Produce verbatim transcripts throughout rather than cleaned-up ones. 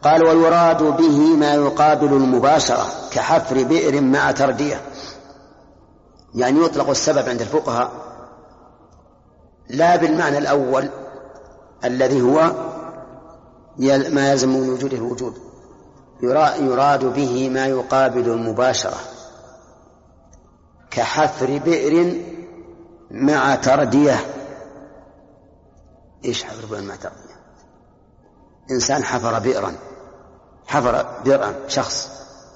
قال ويراد به ما يقابل المباشرة كحفر بئر مع تردية. يعني يطلق السبب عند الفقهاء لا بالمعنى الأول الذي هو ما يلزم من وجوده الوجود، يراد به ما يقابل المباشرة كحفر بئر مع تردية. إيش حفر بئر مع تردية؟ إنسان حفر بئرا حفر بئرا شخص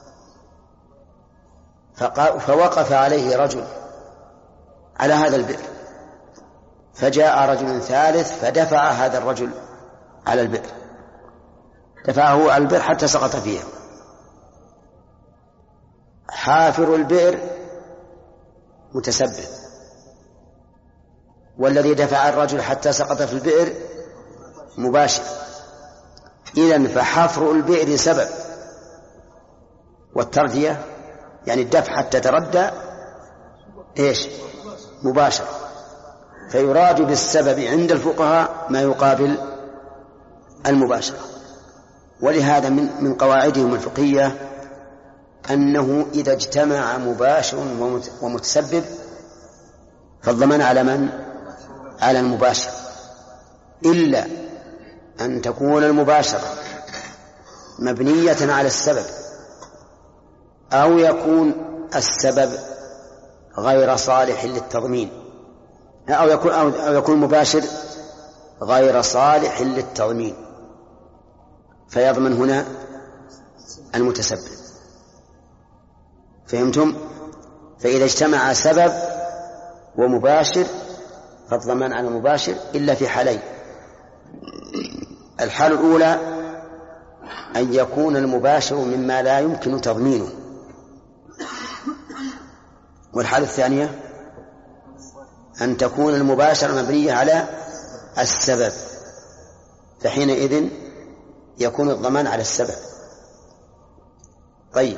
فوقف عليه رجل على هذا البئر، فجاء رجل ثالث فدفع هذا الرجل على البئر، دفعه على البئر حتى سقط فيه. حافر البئر متسبب، والذي دفع الرجل حتى سقط في البئر مباشر. إذن فحفر البئر سبب، والتردية يعني الدفع حتى تردى إيش؟ مباشر. فيراد بالسبب عند الفقهاء ما يقابل المباشرة. ولهذا من من قواعدهم الفقهية أنه إذا اجتمع مباشر ومتسبب فالضمان على من؟ على المباشر، إلا أن تكون المباشرة مبنية على السبب، أو يكون السبب غير صالح للتضمين، أو يكون أو يكون مباشر غير صالح للتضمين، فيضمن هنا المتسبب. فهمتم؟ فإذا اجتمع سبب ومباشر فالضمان على المباشر إلا في حالين: الحالة الأولى أن يكون المباشر مما لا يمكن تضمينه، والحالة الثانية أن تكون المباشرة مبنية على السبب، فحينئذ يكون الضمان على السبب. طيب،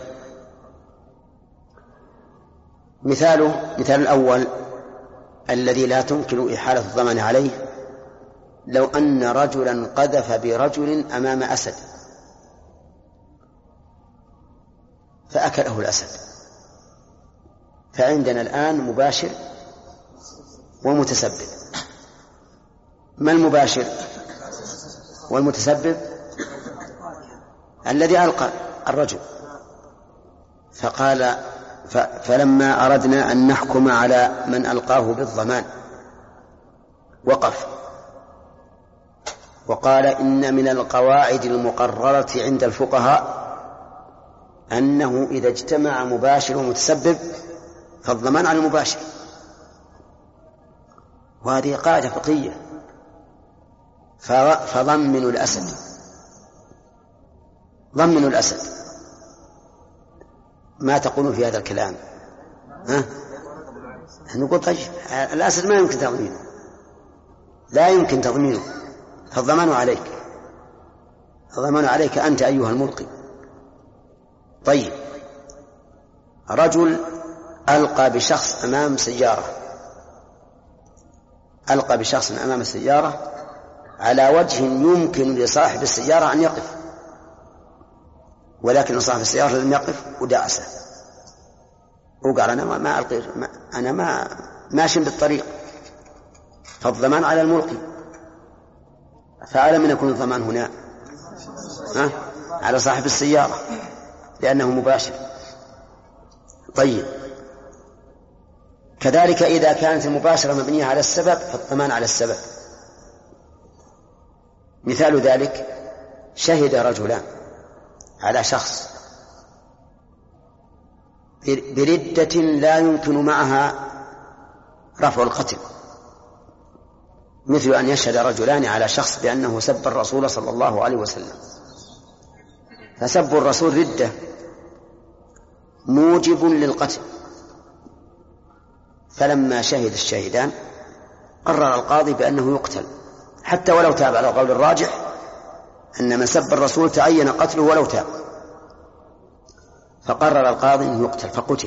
مثاله مثال الأول الذي لا تمكن إحالة الضمان عليه: لو أن رجلا قذف برجل أمام أسد فأكله الأسد، فعندنا الآن مباشر ومتسبب. ما المباشر والمتسبب؟ الذي ألقى الرجل. فقال فلما أردنا أن نحكم على من ألقاه بالضمان وقف وقال: إن من القواعد المقررة عند الفقهاء أنه إذا اجتمع مباشر ومتسبب فالضمان على المباشر. وهذه قاعدة فقهية. فضمنوا الأسد ضمنوا الأسد ما تقولون في هذا الكلام؟ ها؟ نقول طيب الأسد ما يمكن تضمينه، لا يمكن تضمينه، فالضمان عليك، الضمان عليك أنت أيها الملقي. طيب، رجل ألقى بشخص أمام سيارة ألقى بشخص أمام السيارة على وجه يمكن لصاحب السيارة أن يقف، ولكن صاحب السيارة لم يقف ودعسه وقال: أنا ما, ما ألقي ما أنا ما ماشي بالطريق، فالضمان على الملقي. فعلى من يكون الضمان هنا؟ ها؟ على صاحب السيارة لأنه مباشر. طيب، كذلك إذا كانت المباشرة مبنية على السبب فالضمان على السبب. مثال ذلك: شهد رجلان على شخص بردة لا يمكن معها رفع القتل، مثل أن يشهد رجلان على شخص بأنه سب الرسول صلى الله عليه وسلم، فسب الرسول ردة موجب للقتل. فلما شهد الشاهدان قرر القاضي بأنه يقتل حتى ولو تاب، على القول الراجح أن من سب الرسول تعين قتله ولو تاب. فقرر القاضي أن يقتل فقتل.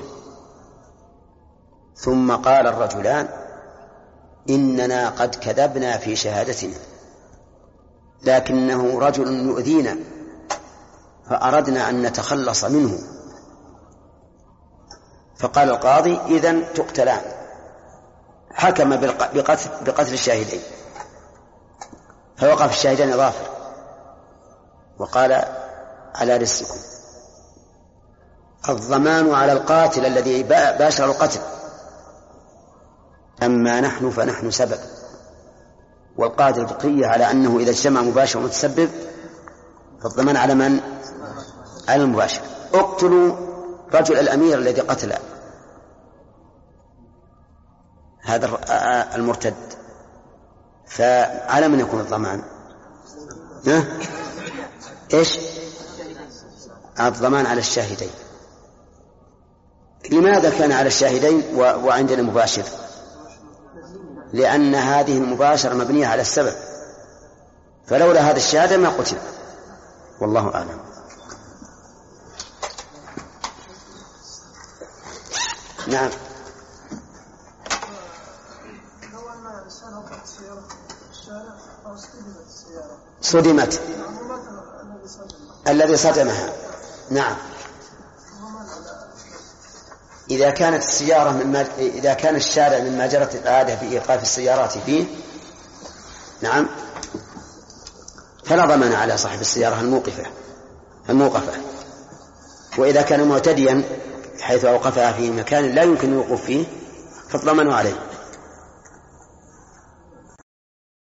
ثم قال الرجلان: إننا قد كذبنا في شهادتنا، لكنه رجل يؤذينا فأردنا أن نتخلص منه، فقال القاضي إذن تقتلان، حكم بقتل, بقتل الشاهدين، فوقف الشاهدين ظافر وقال على رزقكم. الضمان على القاتل الذي باشر القتل، أما نحن فنحن سبب، والقاعدة الفقهية على أنه إذا اجتمع مباشر ومتسبب فالضمان على من؟ على المباشر. اقتلوا رجل الأمير الذي قتل هذا المرتد، فعلى من يكون الضمان؟ ها؟ إيش؟ الضمان على الشاهدين. لماذا كان على الشاهدين وعندنا مباشر؟ لأن هذه المباشرة مبنية على السبب، فلولا هذا الشهادة ما قتل، والله أعلم. نعم. صدمت الذي صدمها. نعم. إذا كانت السيارة مما إذا كان الشارع مما جرت العادة في إيقاف السيارات فيه، نعم، فلا ضمان على صاحب السيارة الموقفة الموقفة. وإذا كان معتديا حيث أوقفها في مكان لا يمكن الوقوف فيه فالضمان عليه.